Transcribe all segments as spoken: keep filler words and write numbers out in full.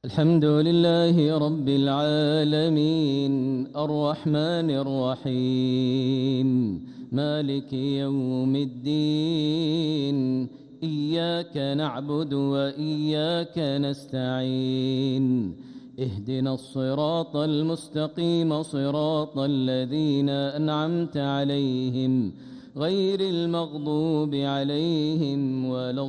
الحمد لله رب العالمين الرحمن الرحيم مالك يوم الدين إياك نعبد وإياك نستعين اهدنا الصراط المستقيم صراط الذين أنعمت عليهم غير المغضوب عليهم ولا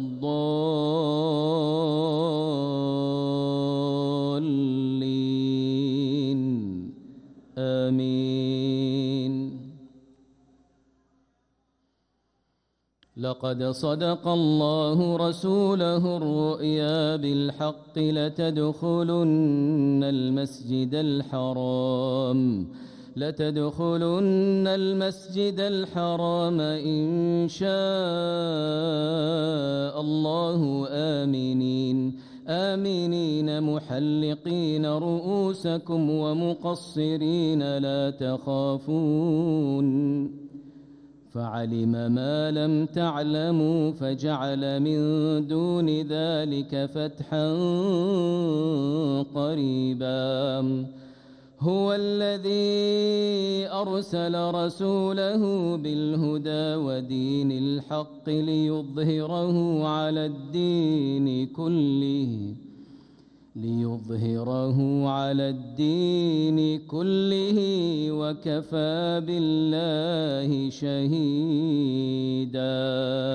الضالين آمين. لقد صدق الله رسوله الرؤيا بالحق لتدخلن المسجد الحرام لتدخلن المسجد الحرام إن شاء الله آمنين آمنين محلقين رؤوسكم ومقصرين لا تخافون فعلم ما لم تعلموا فجعل من دون ذلك فتحا قريبا. هو الذي أرسل رسوله بالهدى ودين الحق ليظهره على الدين كله ليظهره على الدين كله وكفى بالله شهيدا.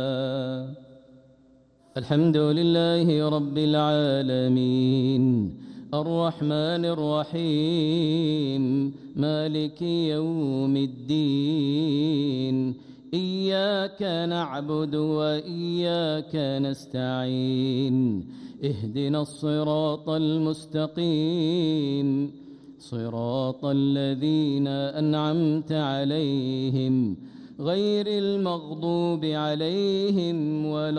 الحمد لله رب العالمين الرحمن الرحيم مالك يوم الدين إياك نعبد وإياك نستعين اهدنا الصراط المستقيم صراط الذين أنعمت عليهم غير المغضوب عليهم ولا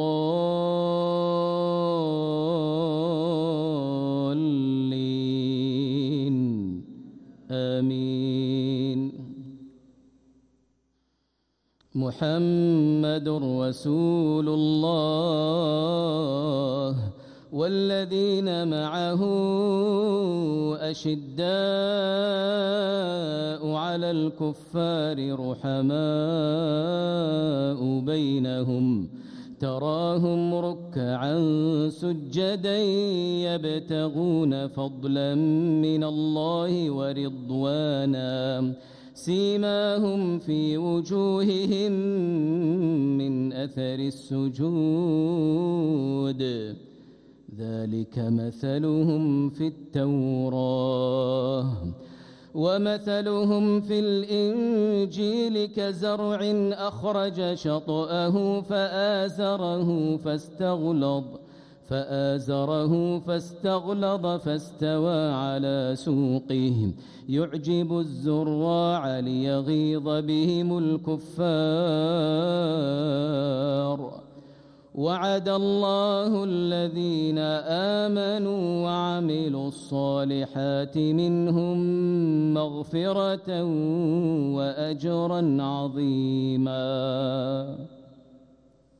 الضالين آمين. محمد رسول الله والذين معه أشداء على الكفار رحماء بينهم تراهم ركعا سجدا يبتغون فضلا من الله ورضوانا سيماهم في وجوههم من أثر السجود ذلك مثلهم في التوراة ومثلهم في الإنجيل كزرع أخرج شطأه فآزره فاستغلظ فآزره فاستغلظ فاستوى على سوقه يعجب الزراع ليغيظ بهم الكفار. وعد الله الذين آمنوا وعملوا الصالحات منهم مغفرة وأجرا عظيما.